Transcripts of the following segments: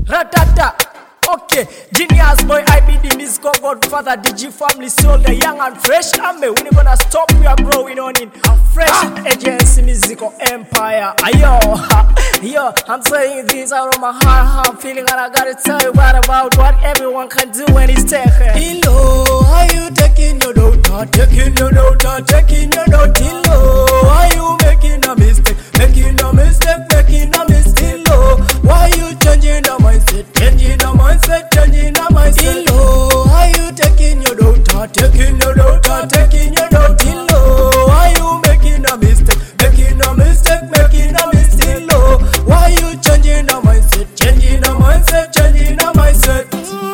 Ratata. Okay, Genius boy, IBD, Musical Godfather, DG family, soul, the young and fresh. We ain't gonna stop, we are growing on in a fresh agency, musical empire. Yo, I'm saying this out of my heart, I'm feeling, and I gotta tell you about what everyone can do when it's taken. Hello, are you taking your daughter? Taking your daughter, taking your daughter. Hello, are you making a mistake? Making a mistake, making a mistake. Hello, why you changing the mindset? Changing the mindset, changing the mindset. Hello, are you taking your daughter? Taking your daughter, taking your daughter. Hello, are you making a mistake? Making a mistake, making a mistake. Hello, why you changing the mindset? Changing the mindset, changing the mindset.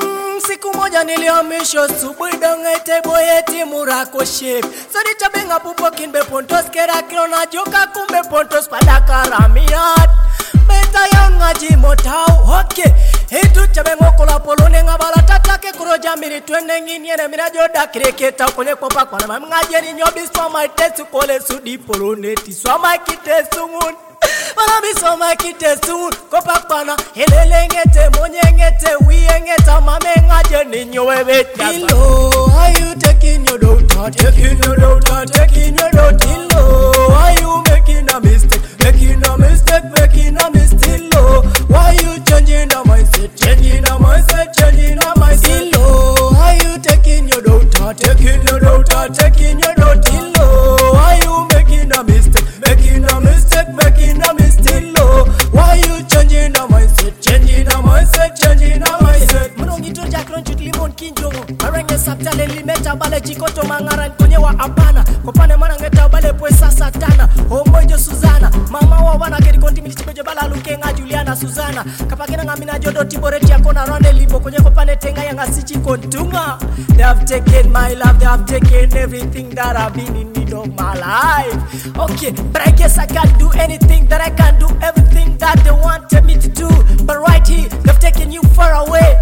Siku moja nilihamishwa subuhi dongete boyeti murako shape. Sadi chabenga pupo kinbe pontos kera kilo na joka kumbe pontos padaka ramiat. Beta yanga jimotau okay. Hitu chabengo kola polone ngabala tatake kuroja miri twende nginiene minajoda kireketa kwenye kwa kwa na mngajeni nyobi swama itesu kole sudi poloneti swama kitesu ngun. Manabi swama kitesu kopakwana helelengete monyengete wiyengete mamengajeni nyowebeti. Hello, are you taking your daughter? Taking your daughter, taking your daughter. Hello, are you making a mistake? Making a mistake, making a mistake. Hello, why you changing the mindset? Changing the mindset, changing the mindset. Hello, are you taking your daughter? Taking your daughter, taking your daughter. Hello, are you making a mistake? Making a mistake, making a mistake. Hello, why you changing the mindset? Changing the mindset, changing the mindset. Munongito jakron chutlimon kinjongo. Arenge saptale limeta bale chikoto mangaran konyewa apana. Kopane manangeta bale pwesa satana. Homojo Suzana. Mama wa wana keri konti milichibejo bala lukenga Juliana Suzana. Kapakena ngamina jodo tiboreti yakona ronde libo. Konye kopane tenga yanga sichi kontunga. They have taken my love, they have taken everything that I've been in need of my life. Okay, but I guess I can't do anything that I can't do everything that they wanted me to do. But right here, they've taken you far away.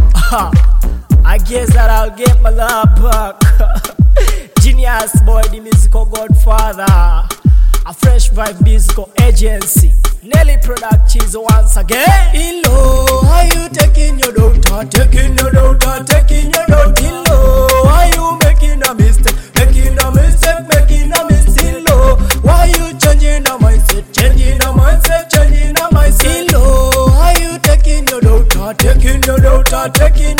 I guess that I'll get my love back. Genius boy, the musical godfather. A fresh vibe musical agency. Nelly Productions once again. Hello, are you taking your daughter? Taking your daughter, taking your daughter. Hello, are you making a mistake? Making a mistake, making a mistake. Hello, why you changing the mindset? Changing the mindset, changing the mindset. Hello, are you taking your daughter? Taking your daughter, taking